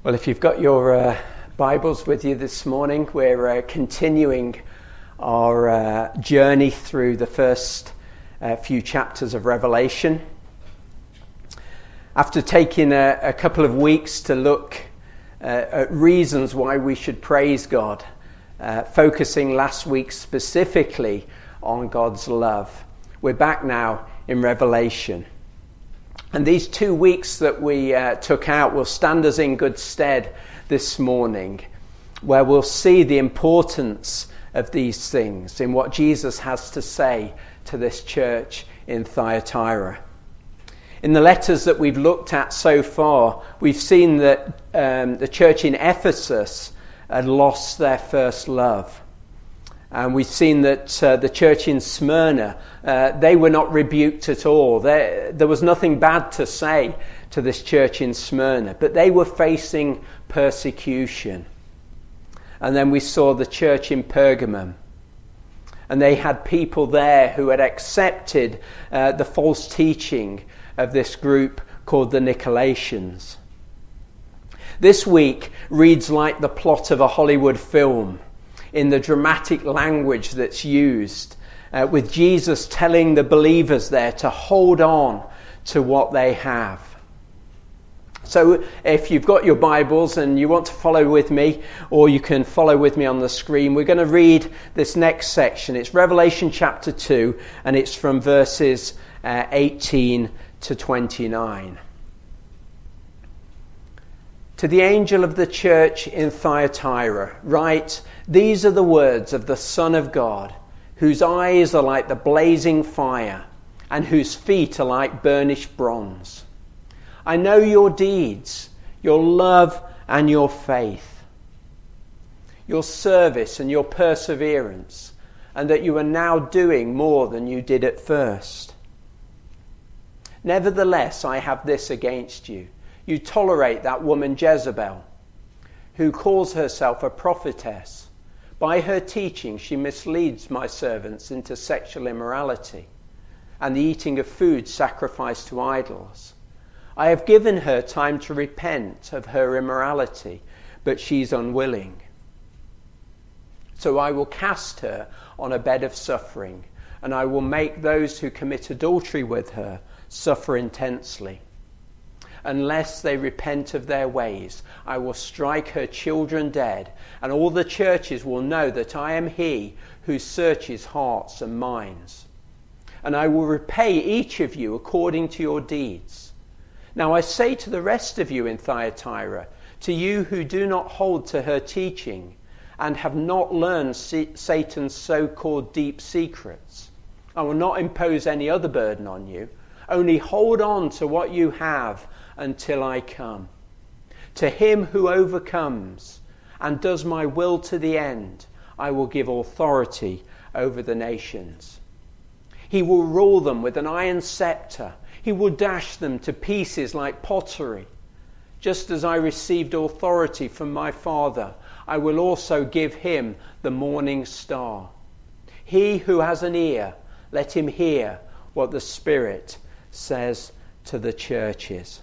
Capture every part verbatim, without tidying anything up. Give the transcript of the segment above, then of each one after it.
Well, if you've got your uh, Bibles with you this morning, we're uh, continuing our uh, journey through the first uh, few chapters of Revelation. After taking a, a couple of weeks to look uh, at reasons why we should praise God, uh, focusing last week specifically on God's love, we're back now in Revelation. And these two weeks that we uh, took out will stand us in good stead this morning, where we'll see the importance of these things in what Jesus has to say to this church in Thyatira. In the letters that we've looked at so far, we've seen that um, the church in Ephesus had lost their first love. And we've seen that uh, the church in Smyrna, uh, they were not rebuked at all. There, there was nothing bad to say to this church in Smyrna, but they were facing persecution. And then we saw the church in Pergamum. And they had people there who had accepted uh, the false teaching of this group called the Nicolaitans. This week reads like the plot of a Hollywood film, in the dramatic language that's used, uh, with Jesus telling the believers there to hold on to what they have. So if you've got your Bibles and you want to follow with me, or you can follow with me on the screen, we're going to read this next section. It's Revelation chapter two, and it's from verses uh, eighteen to twenty-nine. To the angel of the church in Thyatira, write, these are the words of the Son of God, whose eyes are like the blazing fire, and whose feet are like burnished bronze. I know your deeds, your love and your faith, your service and your perseverance, and that you are now doing more than you did at first. Nevertheless, I have this against you. You tolerate that woman Jezebel, who calls herself a prophetess. By her teaching, she misleads my servants into sexual immorality and the eating of food sacrificed to idols. I have given her time to repent of her immorality, but she's unwilling. So I will cast her on a bed of suffering, and I will make those who commit adultery with her suffer intensely. Unless they repent of their ways, I will strike her children dead, and all the churches will know that I am he who searches hearts and minds. And I will repay each of you according to your deeds. Now I say to the rest of you in Thyatira, to you who do not hold to her teaching, and have not learned Satan's so-called deep secrets, I will not impose any other burden on you. Only hold on to what you have until I come. To him who overcomes and does my will to the end, I will give authority over the nations. He will rule them with an iron scepter. He will dash them to pieces like pottery. Just as I received authority from my Father, I will also give him the morning star. He who has an ear, let him hear what the Spirit says to the churches.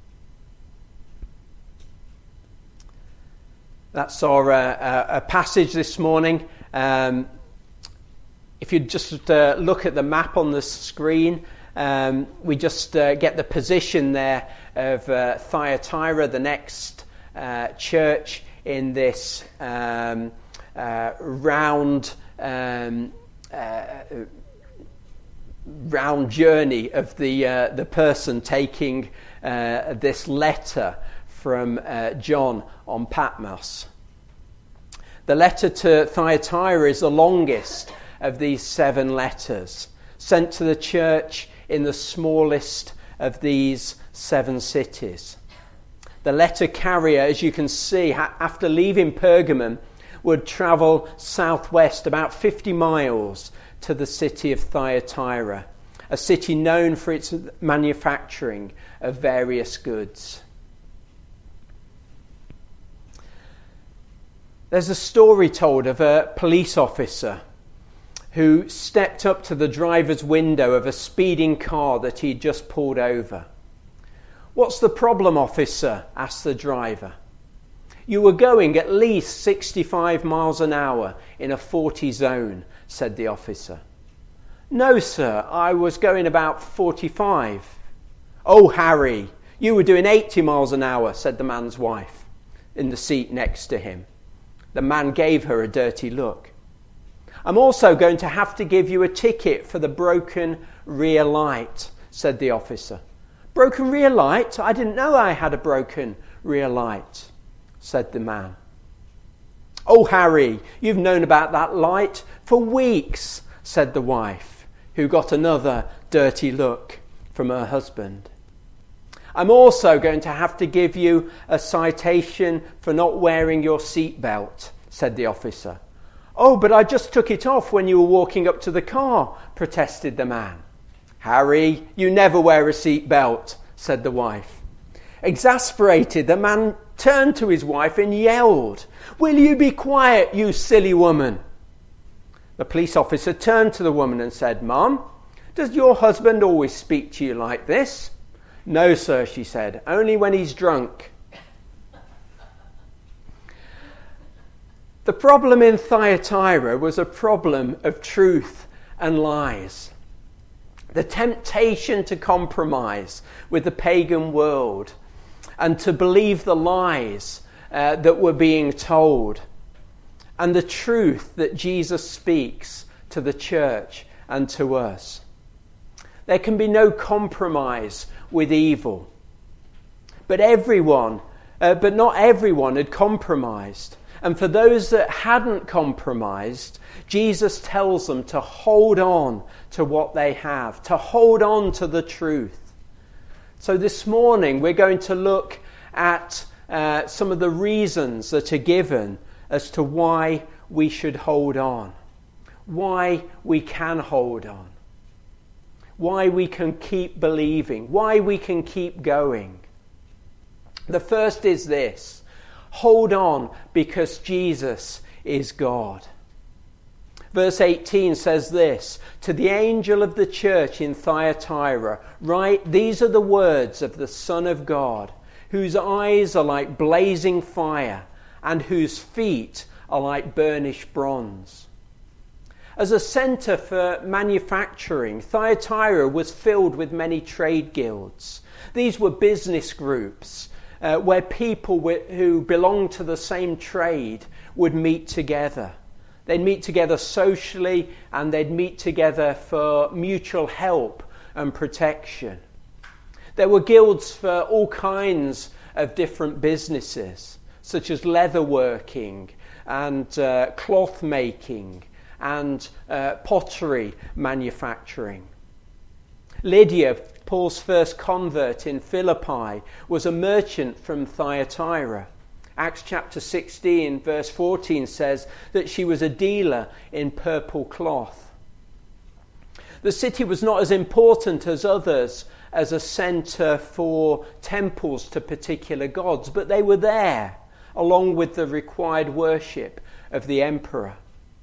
That's our uh, uh, passage this morning. Um, if you just uh, look at the map on the screen, um, we just uh, get the position there of uh, Thyatira, the next uh, church in this um, uh, round um, uh, round journey of the uh, the person taking uh, this letter from uh, John on Patmos. The letter to Thyatira is the longest of these seven letters, sent to the church in the smallest of these seven cities. The letter carrier, as you can see, after leaving Pergamum, would travel southwest about fifty miles to the city of Thyatira, a city known for its manufacturing of various goods. There's a story told of a police officer who stepped up to the driver's window of a speeding car that he'd just pulled over. "What's the problem, officer?" asked the driver. You were going at least sixty-five miles an hour in a forty zone, said the officer. No, sir, I was going about forty-five. Oh, Harry, you were doing eighty miles an hour, said the man's wife in the seat next to him. The man gave her a dirty look. I'm also going to have to give you a ticket for the broken rear light, said the officer. Broken rear light? I didn't know I had a broken rear light, said the man. Oh, Harry, you've known about that light for weeks, said the wife, who got another dirty look from her husband. I'm also going to have to give you a citation for not wearing your seatbelt, said the officer. Oh, but I just took it off when you were walking up to the car, protested the man. Harry, you never wear a seatbelt, said the wife. Exasperated, the man turned to his wife and yelled, Will you be quiet, you silly woman? The police officer turned to the woman and said, Mum, does your husband always speak to you like this? No, sir, she said, only when he's drunk. The problem in Thyatira was a problem of truth and lies. The temptation to compromise with the pagan world and to believe the lies uh, that were being told and the truth that Jesus speaks to the church and to us. There can be no compromise with evil. But everyone, uh, but not everyone had compromised. And for those that hadn't compromised, Jesus tells them to hold on to what they have, to hold on to the truth. So this morning we're going to look at uh, some of the reasons that are given as to why we should hold on, why we can hold on, why we can keep believing, why we can keep going. The first is this. Hold on because Jesus is God. Verse eighteen says this, To the angel of the church in Thyatira, write, These are the words of the Son of God, whose eyes are like blazing fire, and whose feet are like burnished bronze. As a centre for manufacturing, Thyatira was filled with many trade guilds. These were business groups Uh, where people w- who belonged to the same trade would meet together. They'd meet together socially and they'd meet together for mutual help and protection. There were guilds for all kinds of different businesses, such as leatherworking and uh, cloth making and uh, pottery manufacturing. Lydia, Paul's first convert in Philippi, was a merchant from Thyatira. Acts chapter sixteen verse fourteen says that she was a dealer in purple cloth. The city was not as important as others as a centre for temples to particular gods, but they were there along with the required worship of the emperor.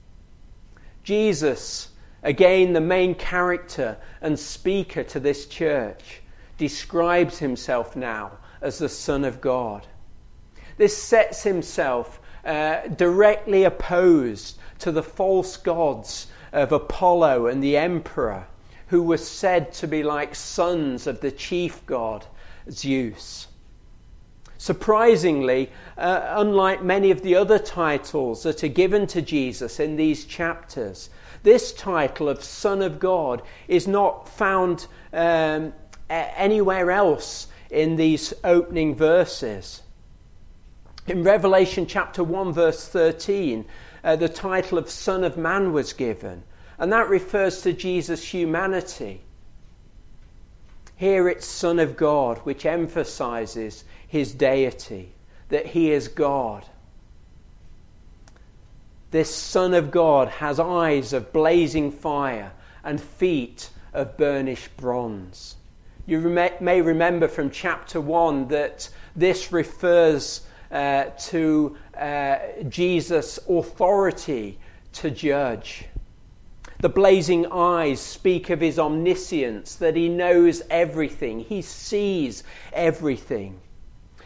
Jesus, again, the main character and speaker to this church, describes himself now as the Son of God. This sets himself uh, directly opposed to the false gods of Apollo and the emperor, who were said to be like sons of the chief god, Zeus. Surprisingly, uh, unlike many of the other titles that are given to Jesus in these chapters, this title of Son of God is not found um, anywhere else in these opening verses. In Revelation chapter one verse thirteen, uh, the title of Son of Man was given, and that refers to Jesus' humanity. Here it's Son of God, which emphasizes his deity, that he is God. This Son of God has eyes of blazing fire and feet of burnished bronze. You rem- may remember from chapter one that this refers uh, to uh, Jesus' authority to judge. The blazing eyes speak of his omniscience, that he knows everything, he sees everything.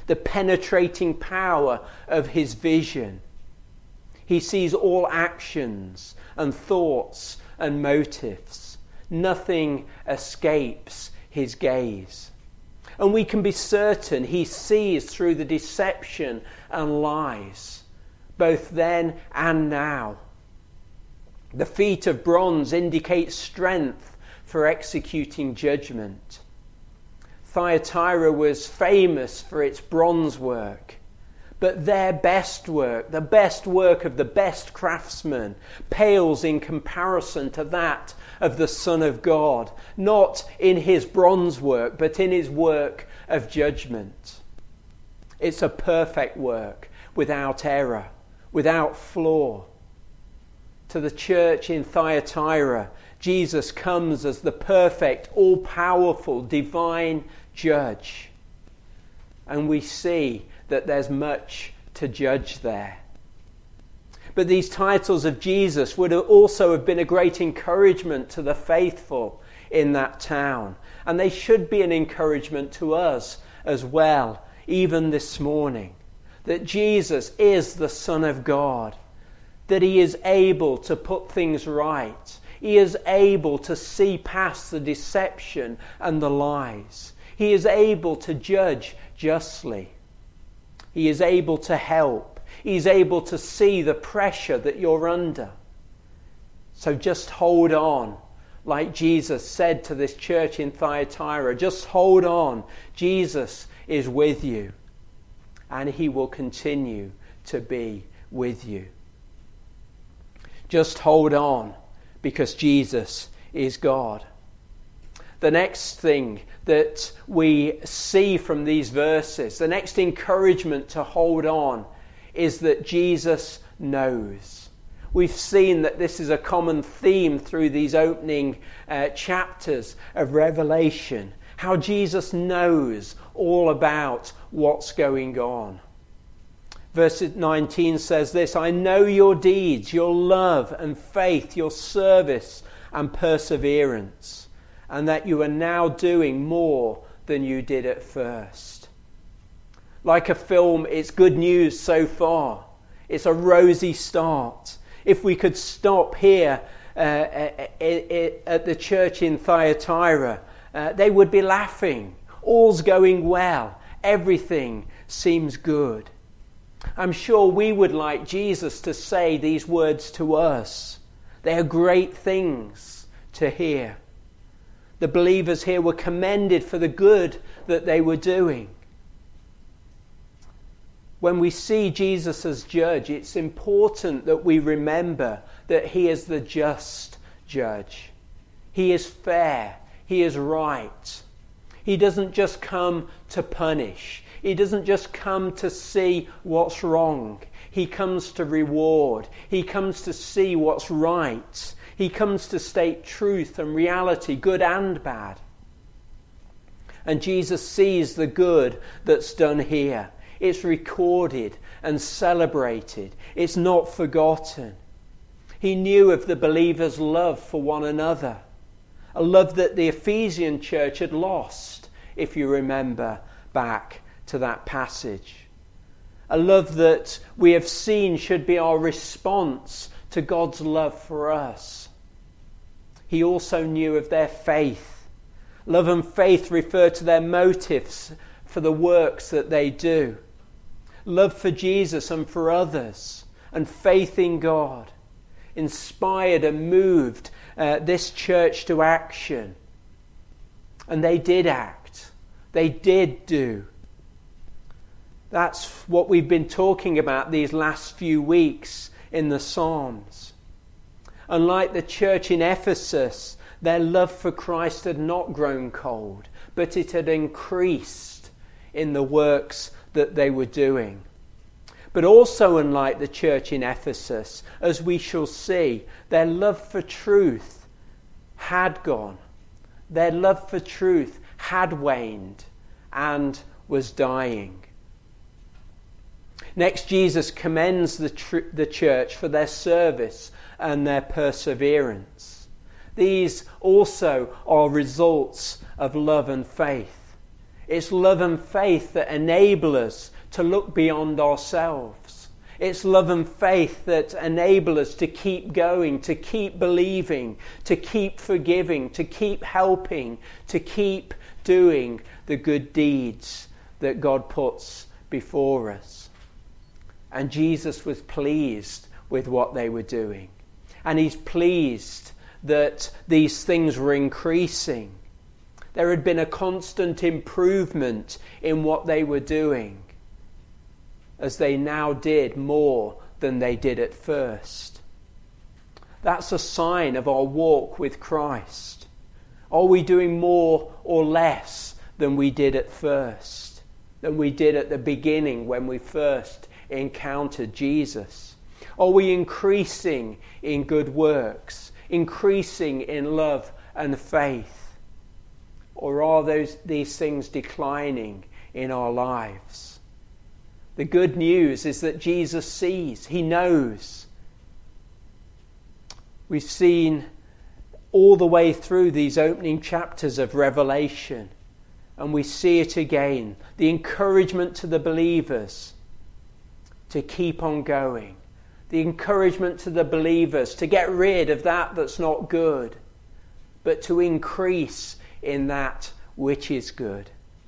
the penetrating power of his vision. He sees all actions and thoughts and motives. Nothing escapes his gaze. And we can be certain he sees through the deception and lies, both then and now. The feet of bronze indicate strength for executing judgment. Thyatira was famous for its bronze work, but their best work, the best work of the best craftsmen, pales in comparison to that of the Son of God, not in his bronze work, but in his work of judgment. It's a perfect work, without error, without flaw. To the church in Thyatira, Jesus comes as the perfect, all-powerful, divine judge. And we see that there's much to judge there. But these titles of Jesus would also have been a great encouragement to the faithful in that town. And they should be an encouragement to us as well, even this morning. That Jesus is the Son of God. That he is able to put things right. He is able to see past the deception and the lies. He is able to judge justly. He is able to help. He's able to see the pressure that you're under. So just hold on, like Jesus said to this church in Thyatira. Just hold on. Jesus is with you, and he will continue to be with you. Just hold on, because Jesus is God. The next thing that we see from these verses, the next encouragement to hold on, is that Jesus knows. We've seen that this is a common theme through these opening uh, chapters of Revelation, how Jesus knows all about what's going on. Verse nineteen says this, I know your deeds, your love and faith, your service and perseverance, and that you are now doing more than you did at first. Like a film, it's good news so far. It's a rosy start. If we could stop here uh, at the church in Thyatira, uh, they would be laughing. All's going well. Everything seems good. I'm sure we would like Jesus to say these words to us. They are great things to hear. The believers here were commended for the good that they were doing. When we see Jesus as judge, it's important that we remember that he is the just judge. He is fair. He is right. He doesn't just come to punish. He doesn't just come to see what's wrong. He comes to reward. He comes to see what's right. He comes to state truth and reality, good and bad. And Jesus sees the good that's done here. It's recorded and celebrated. It's not forgotten. He knew of the believers' love for one another. A love that the Ephesian church had lost, if you remember back to that passage. A love that we have seen should be our response to God's love for us. He also knew of their faith. Love and faith refer to their motives for the works that they do. Love for Jesus and for others, and faith in God, inspired and moved uh, this church to action. And they did act. They did do. That's what we've been talking about these last few weeks in the Psalms. Unlike the church in Ephesus, their love for Christ had not grown cold, but it had increased in the works that they were doing. But also unlike the church in Ephesus, as we shall see, their love for truth had gone. Their love for truth had waned and was dying. Next, Jesus commends the, tr- the church for their service and their perseverance. These also are results of love and faith. It's love and faith that enable us to look beyond ourselves. It's love and faith that enable us to keep going, to keep believing, to keep forgiving, to keep helping, to keep doing the good deeds that God puts before us. And Jesus was pleased with what they were doing. And he's pleased that these things were increasing. There had been a constant improvement in what they were doing, as they now did more than they did at first. That's a sign of our walk with Christ. Are we doing more or less than we did at first, than we did at the beginning when we first encountered Jesus? Are we increasing in good works, increasing in love and faith? Or are those these things declining in our lives? The good news is that Jesus sees, he knows. We've seen all the way through these opening chapters of Revelation, and we see it again, the encouragement to the believers to keep on going, the encouragement to the believers to get rid of that that's not good, but to increase in that which is good.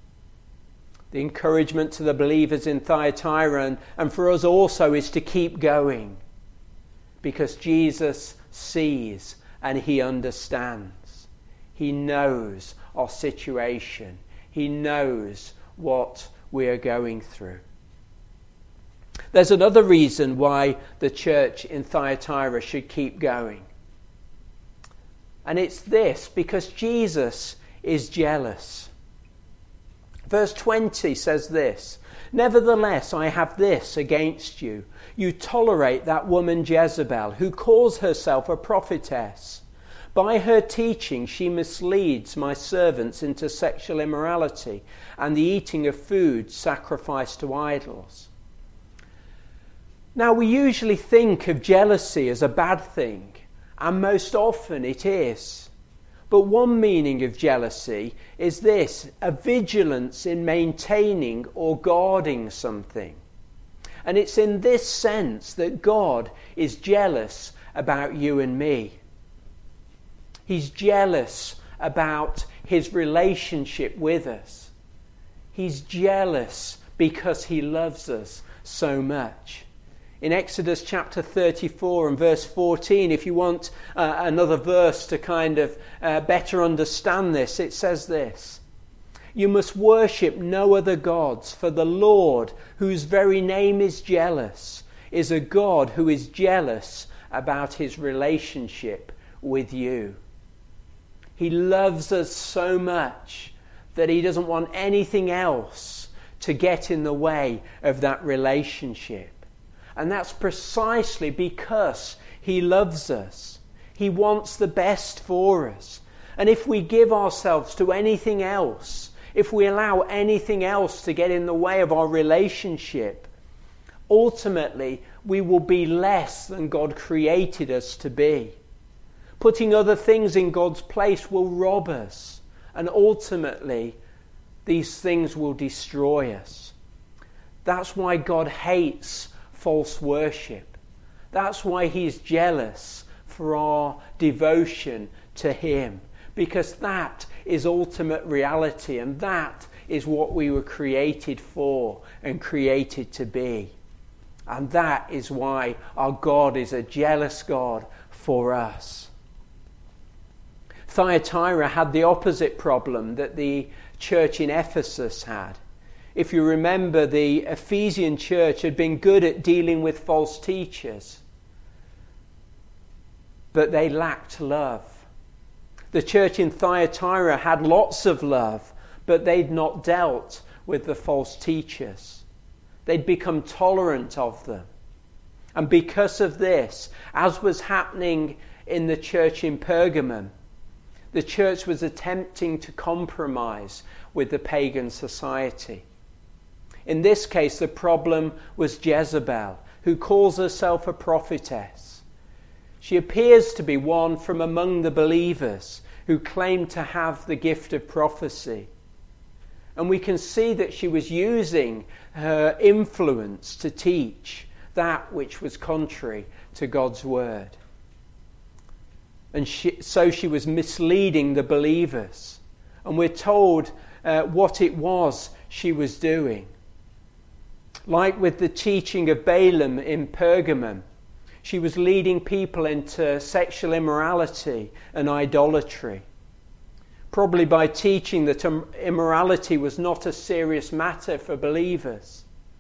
The encouragement to the believers in Thyatira and, and for us also is to keep going, because Jesus sees and he understands. He knows our situation. He knows what we are going through. There's another reason why the church in Thyatira should keep going. And it's this, because Jesus is jealous. Verse twenty says this, "Nevertheless, I have this against you. You tolerate that woman Jezebel, who calls herself a prophetess. By her teaching, she misleads my servants into sexual immorality and the eating of food sacrificed to idols." Now, we usually think of jealousy as a bad thing, and most often it is. But one meaning of jealousy is this, a vigilance in maintaining or guarding something. And it's in this sense that God is jealous about you and me. He's jealous about his relationship with us. He's jealous because he loves us so much. In Exodus chapter thirty-four and verse fourteen, if you want uh, another verse to kind of uh, better understand this, it says this, "You must worship no other gods, for the Lord, whose very name is jealous, is a God who is jealous about his relationship with you." He loves us so much that he doesn't want anything else to get in the way of that relationship. And that's precisely because he loves us. He wants the best for us. And if we give ourselves to anything else, if we allow anything else to get in the way of our relationship, ultimately we will be less than God created us to be. Putting other things in God's place will rob us, and ultimately these things will destroy us. That's why God hates false worship. That's why he's jealous for our devotion to him, because that is ultimate reality, and that is what we were created for and created to be. And that is why our God is a jealous God for us. Thyatira had the opposite problem that the church in Ephesus had. If you remember, the Ephesian church had been good at dealing with false teachers, but they lacked love. The church in Thyatira had lots of love, but they'd not dealt with the false teachers. They'd become tolerant of them. And because of this, as was happening in the church in Pergamum, the church was attempting to compromise with the pagan society. In this case, the problem was Jezebel, who calls herself a prophetess. She appears to be one from among the believers who claim to have the gift of prophecy. And we can see that she was using her influence to teach that which was contrary to God's word. And she, so she was misleading the believers. And we're told uh, what it was she was doing. Like with the teaching of Balaam in Pergamum, she was leading people into sexual immorality and idolatry. Probably by teaching that immorality was not a serious matter for believers.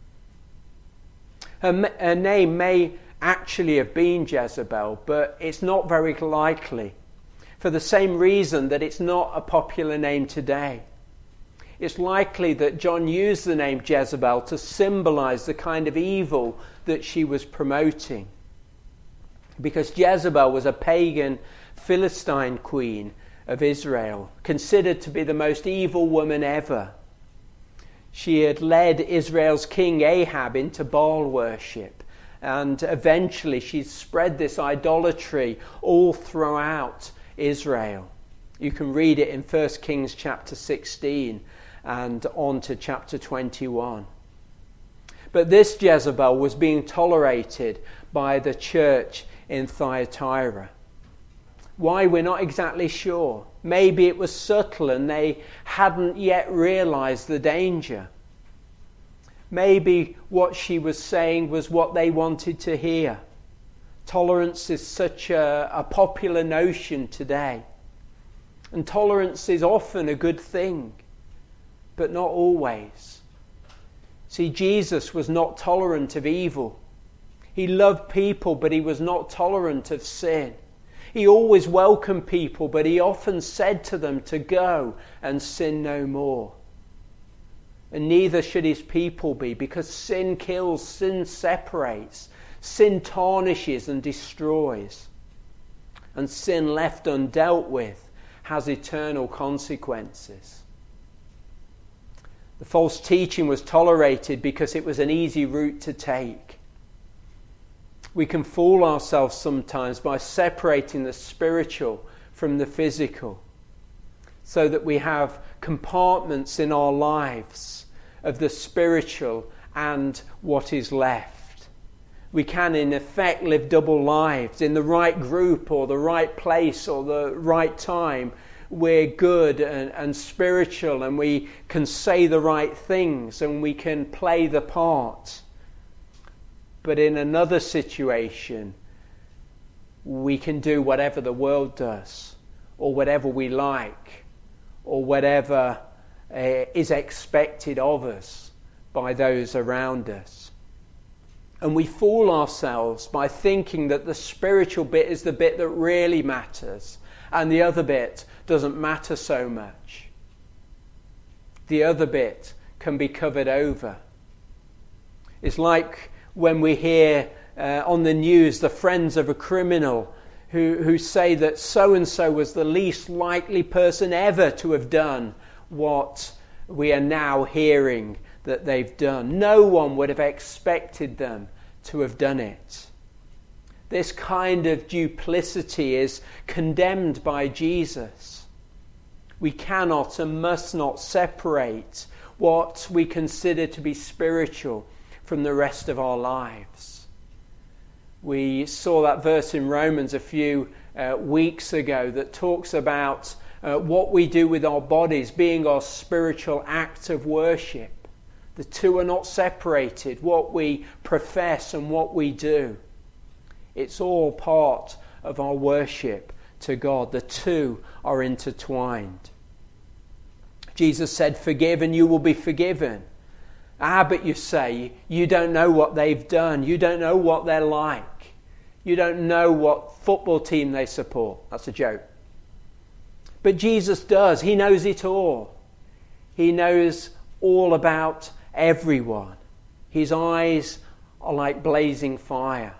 Her, her name may actually have been Jezebel, but it's not very likely, for the same reason that it's not a popular name today. It's likely that John used the name Jezebel to symbolize the kind of evil that she was promoting. Because Jezebel was a pagan Philistine queen of Israel, considered to be the most evil woman ever. She had led Israel's king Ahab into Baal worship, and eventually she spread this idolatry all throughout Israel. You can read it in First Kings chapter sixteen and on to chapter twenty-one. But this Jezebel was being tolerated by the church in Thyatira. Why, we're not exactly sure. Maybe it was subtle and they hadn't yet realized the danger. Maybe what she was saying was what they wanted to hear. Tolerance is such a, a popular notion today. And tolerance is often a good thing, but not always. See, Jesus was not tolerant of evil. He loved people, but he was not tolerant of sin. He always welcomed people, but he often said to them to go and sin no more. And neither should his people be, because sin kills, sin separates, sin tarnishes and destroys. And sin left undealt with has eternal consequences. The false teaching was tolerated because it was an easy route to take. We can fool ourselves sometimes by separating the spiritual from the physical, so that we have compartments in our lives of the spiritual and what is left. We can in effect live double lives. In the right group or the right place or the right time, we're good and, and spiritual, and we can say the right things and we can play the part. But in another situation, we can do whatever the world does, or whatever we like, or whatever uh, is expected of us by those around us. And we fool ourselves by thinking that the spiritual bit is the bit that really matters, and the other bit doesn't matter so much. The other bit can be covered over. It's like when we hear uh, on the news the friends of a criminal who, who say that so-and-so was the least likely person ever to have done what we are now hearing that they've done. No one would have expected them to have done it. This kind of duplicity is condemned by Jesus. We cannot and must not separate what we consider to be spiritual from the rest of our lives. We saw that verse in Romans a few uh, weeks ago that talks about uh, what we do with our bodies being our spiritual act of worship. The two are not separated, what we profess and what we do. It's all part of our worship to God. The two are intertwined. Jesus said, "Forgive and you will be forgiven." Ah, but you say, you don't know what they've done. You don't know what they're like. You don't know what football team they support. That's a joke. But Jesus does. He knows it all. He knows all about everyone. His eyes are like blazing fire.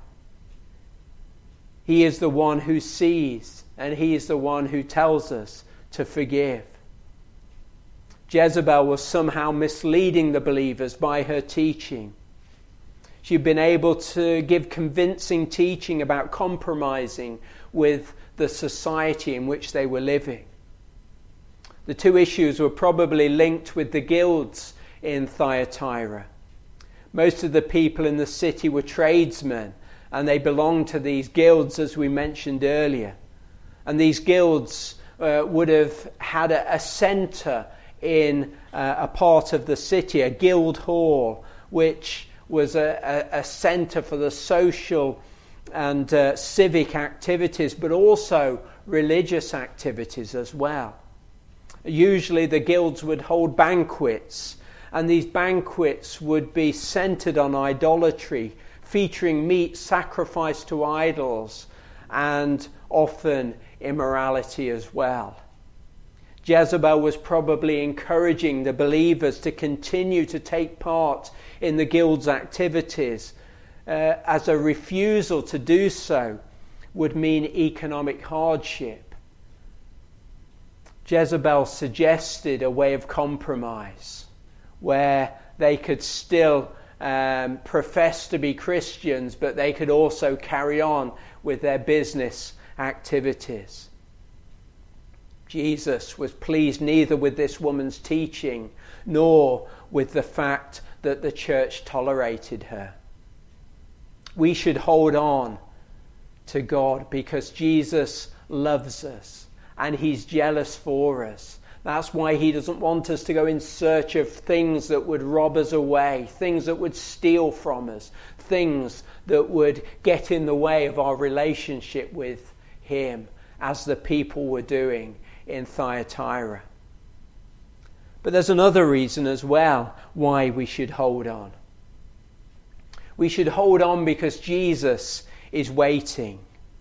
He is the one who sees, and he is the one who tells us to forgive. Jezebel was somehow misleading the believers by her teaching. She'd been able to give convincing teaching about compromising with the society in which they were living. The two issues were probably linked with the guilds in Thyatira. Most of the people in the city were tradesmen, and they belonged to these guilds, as we mentioned earlier. And these guilds uh, would have had a, a centre in uh, a part of the city, a guild hall, which was a, a, a centre for the social and uh, civic activities, but also religious activities as well. Usually the guilds would hold banquets, and these banquets would be centred on idolatry, featuring meat sacrificed to idols, and often immorality as well. Jezebel was probably encouraging the believers to continue to take part in the guild's activities, uh, as a refusal to do so would mean economic hardship. Jezebel suggested a way of compromise where they could still um, profess to be Christians, but they could also carry on with their business activities. Jesus was pleased neither with this woman's teaching nor with the fact that the church tolerated her. We should hold on to God because Jesus loves us and he's jealous for us. That's why he doesn't want us to go in search of things that would rob us away, things that would steal from us, things that would get in the way of our relationship with him, as the people were doing in Thyatira. But there's another reason as well why we should hold on. We should hold on because Jesus is waiting.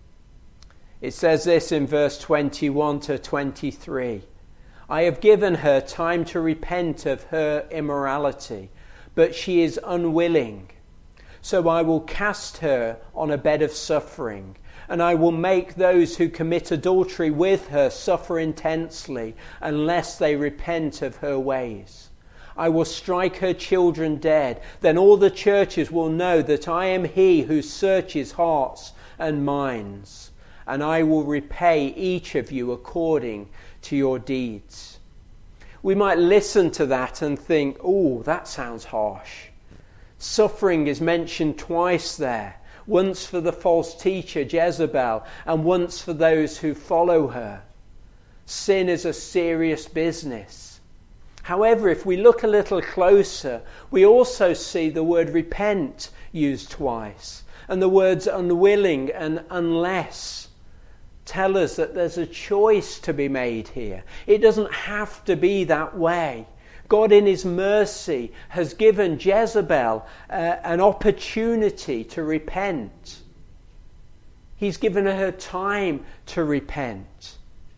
It says this in verse twenty-one to twenty-three. I have given her time to repent of her immorality, but she is unwilling. So I will cast her on a bed of suffering, and I will make those who commit adultery with her suffer intensely, unless they repent of her ways. I will strike her children dead. Then all the churches will know that I am he who searches hearts and minds, and I will repay each of you according to your deeds. We might listen to that and think, oh, that sounds harsh. Suffering is mentioned twice there. Once for the false teacher Jezebel, and once for those who follow her. Sin is a serious business. However, if we look a little closer, we also see the word repent used twice. And the words unwilling and unless tell us that there's a choice to be made here. It doesn't have to be that way. God in his mercy has given Jezebel uh, an opportunity to repent. He's given her time to repent.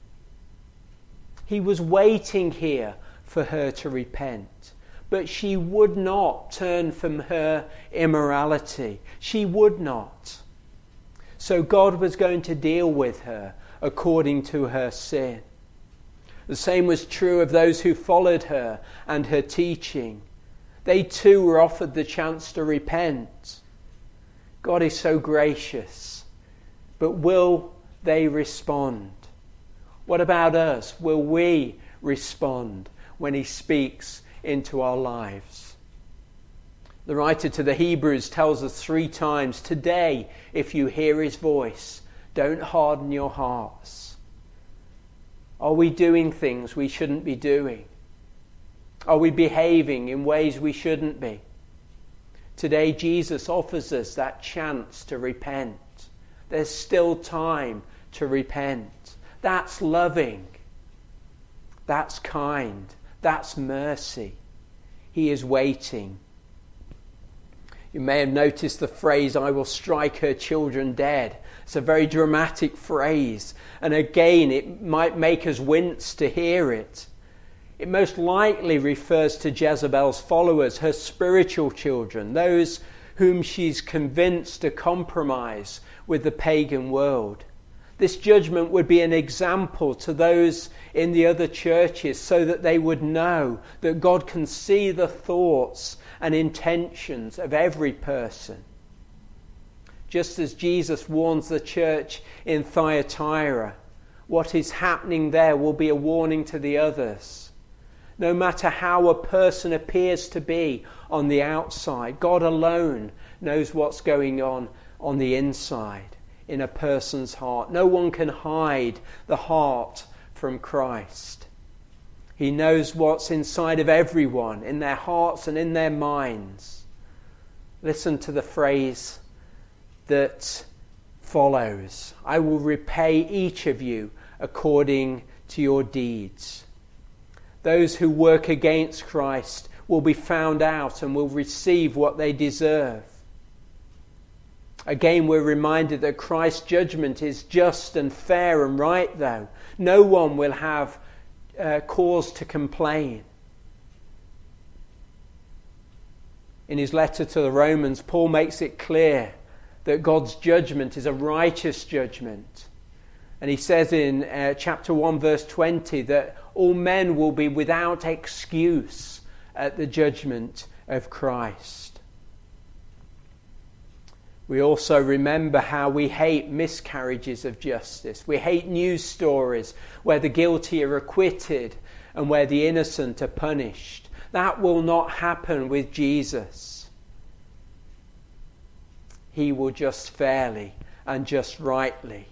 He was waiting here for her to repent. But she would not turn from her immorality. She would not. So God was going to deal with her according to her sin. The same was true of those who followed her and her teaching. They too were offered the chance to repent. God is so gracious. But will they respond? What about us? Will we respond when he speaks into our lives? The writer to the Hebrews tells us three times, today, if you hear his voice, don't harden your hearts. Are we doing things we shouldn't be doing? Are we behaving in ways we shouldn't be? Today, Jesus offers us that chance to repent. There's still time to repent. That's loving. That's kind. That's mercy. He is waiting. You may have noticed the phrase, I will strike her children dead. It's a very dramatic phrase. And again, it might make us wince to hear it. It most likely refers to Jezebel's followers, her spiritual children, those whom she's convinced to compromise with the pagan world. This judgment would be an example to those in the other churches so that they would know that God can see the thoughts and intentions of every person. Just as Jesus warns the church in Thyatira, what is happening there will be a warning to the others. No matter how a person appears to be on the outside, God alone knows what's going on on the inside in a person's heart. No one can hide the heart from Christ. He knows what's inside of everyone, in their hearts and in their minds. Listen to the phrase that follows. I will repay each of you according to your deeds. Those who work against Christ will be found out and will receive what they deserve. Again, we're reminded that Christ's judgment is just and fair and right, though. No one will have uh, cause to complain. In his letter to the Romans, Paul makes it clear that God's judgment is a righteous judgment. And he says in uh, chapter one, verse twenty, that all men will be without excuse at the judgment of Christ. We also remember how we hate miscarriages of justice. We hate news stories where the guilty are acquitted and where the innocent are punished. That will not happen with Jesus. He will just fairly and just rightly.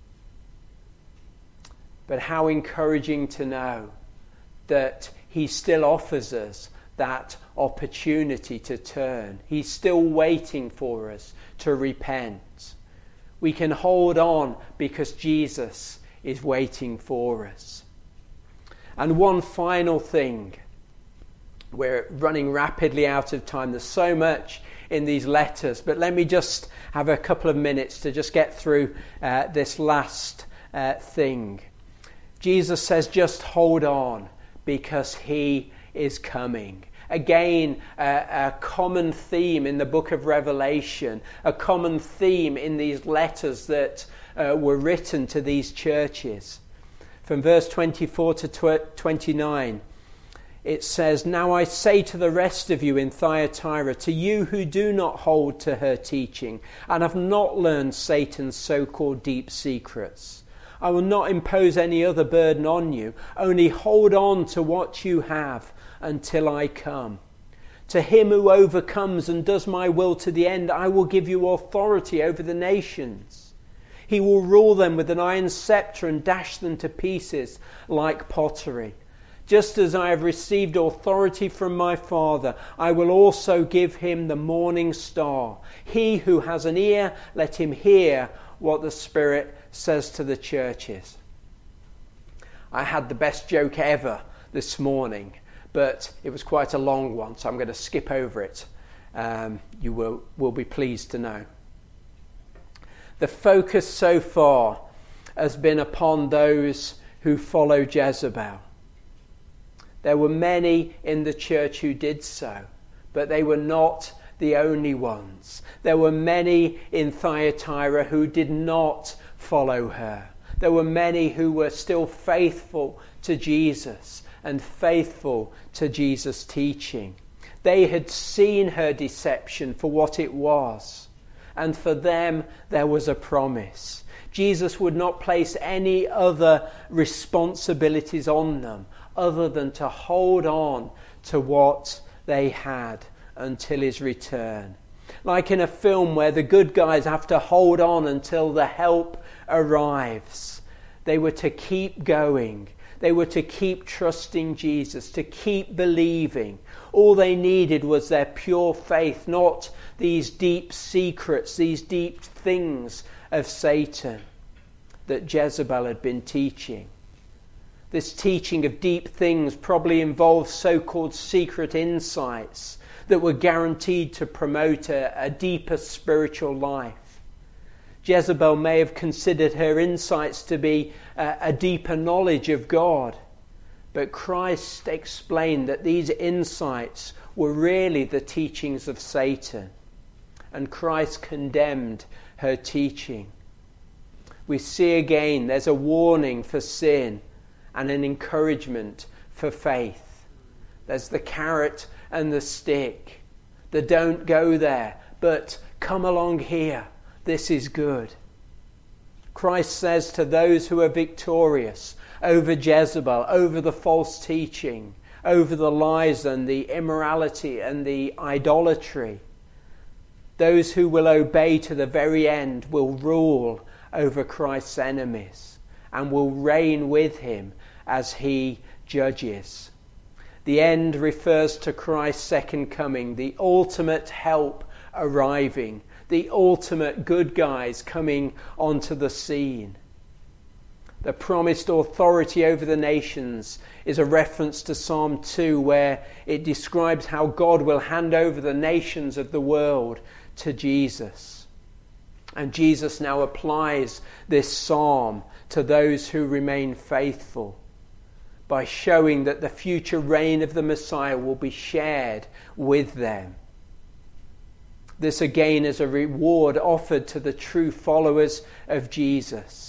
But how encouraging to know that he still offers us that opportunity to turn. He's still waiting for us to repent. We can hold on because Jesus is waiting for us. And one final thing. We're running rapidly out of time. There's so much in these letters, but let me just have a couple of minutes to just get through uh, this last uh, thing. Jesus says, just hold on because he is coming. Again, uh, a common theme in the book of Revelation, a common theme in these letters that uh, were written to these churches. From verse twenty-four to twenty-nine, it says, now I say to the rest of you in Thyatira, to you who do not hold to her teaching and have not learned Satan's so-called deep secrets, I will not impose any other burden on you, only hold on to what you have until I come. To him who overcomes and does my will to the end, I will give you authority over the nations. He will rule them with an iron scepter and dash them to pieces like pottery. Just as I have received authority from my Father, I will also give him the morning star. He who has an ear, let him hear what the Spirit says to the churches. I had the best joke ever this morning, but it was quite a long one, so I'm going to skip over it. Um, you will, will be pleased to know. The focus so far has been upon those who follow Jezebel. There were many in the church who did so, but they were not the only ones. There were many in Thyatira who did not follow her. There were many who were still faithful to Jesus and faithful to Jesus' teaching. They had seen her deception for what it was, and for them there was a promise. Jesus would not place any other responsibilities on them other than to hold on to what they had until his return. Like in a film where the good guys have to hold on until the help arrives. They were to keep going. They were to keep trusting Jesus, to keep believing. All they needed was their pure faith, not these deep secrets, these deep things of Satan that Jezebel had been teaching. This teaching of deep things probably involved so-called secret insights that were guaranteed to promote a, a deeper spiritual life. Jezebel may have considered her insights to be a, a deeper knowledge of God, but Christ explained that these insights were really the teachings of Satan, and Christ condemned her teaching. We see again there's a warning for sin and an encouragement for faith. There's the carrot and the stick. The don't go there, but come along here. This is good. Christ says to those who are victorious over Jezebel, over the false teaching, over the lies and the immorality and the idolatry, those who will obey to the very end will rule over Christ's enemies and will reign with him as he judges. The end refers to Christ's second coming, the ultimate help arriving, the ultimate good guys coming onto the scene. The promised authority over the nations is a reference to Psalm two, where it describes how God will hand over the nations of the world to Jesus. And Jesus now applies this psalm to those who remain faithful by showing that the future reign of the Messiah will be shared with them. This again is a reward offered to the true followers of Jesus.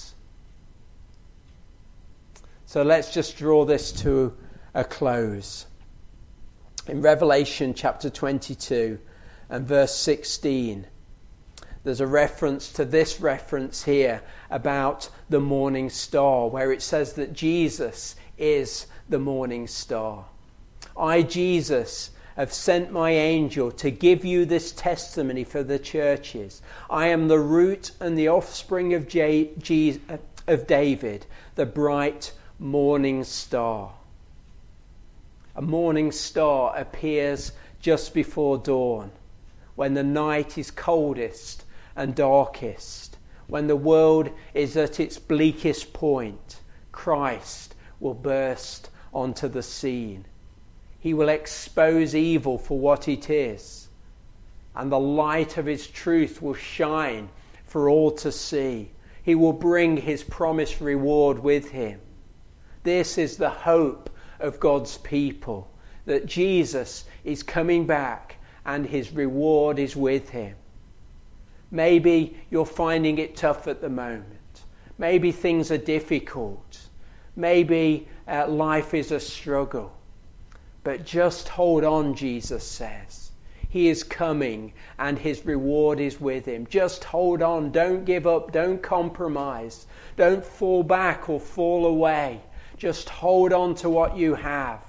So let's just draw this to a close. In Revelation chapter twenty-two and verse sixteen, there's a reference to this reference here about the morning star, where it says that Jesus is the morning star. I, Jesus, have sent my angel to give you this testimony for the churches. I am the root and the offspring of, J- G- of David, the bright morning star. A morning star appears just before dawn, when the night is coldest and darkest, when the world is at its bleakest point. Christ will burst onto the scene. He will expose evil for what it is, and the light of his truth will shine for all to see. He will bring his promised reward with him. This is the hope of God's people, that Jesus is coming back and his reward is with him. Maybe you're finding it tough at the moment. Maybe things are difficult. Maybe uh, life is a struggle. But just hold on, Jesus says. He is coming and his reward is with him. Just hold on. Don't give up. Don't compromise. Don't fall back or fall away. Just hold on to what you have.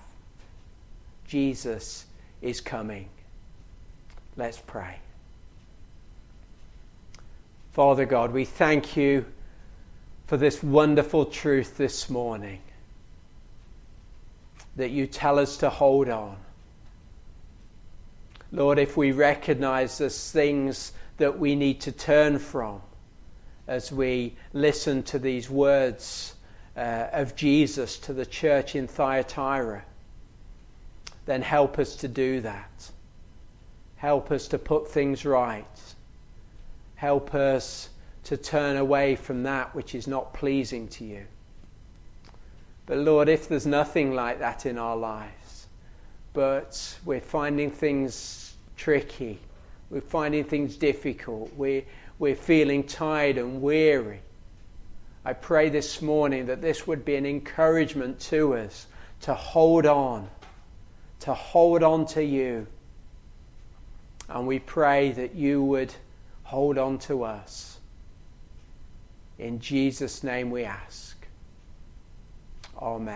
Jesus is coming. Let's pray. Father God, we thank you for this wonderful truth this morning, that you tell us to hold on. Lord, if we recognize there's things that we need to turn from as we listen to these words uh, of Jesus to the church in Thyatira, then help us to do that. Help us to put things right. Help us to turn away from that which is not pleasing to you. But Lord, if there's nothing like that in our lives, but we're finding things tricky, we're finding things difficult, we're, we're feeling tired and weary, I pray this morning that this would be an encouragement to us to hold on, to hold on to you. And we pray that you would hold on to us. In Jesus' name we ask. Amen.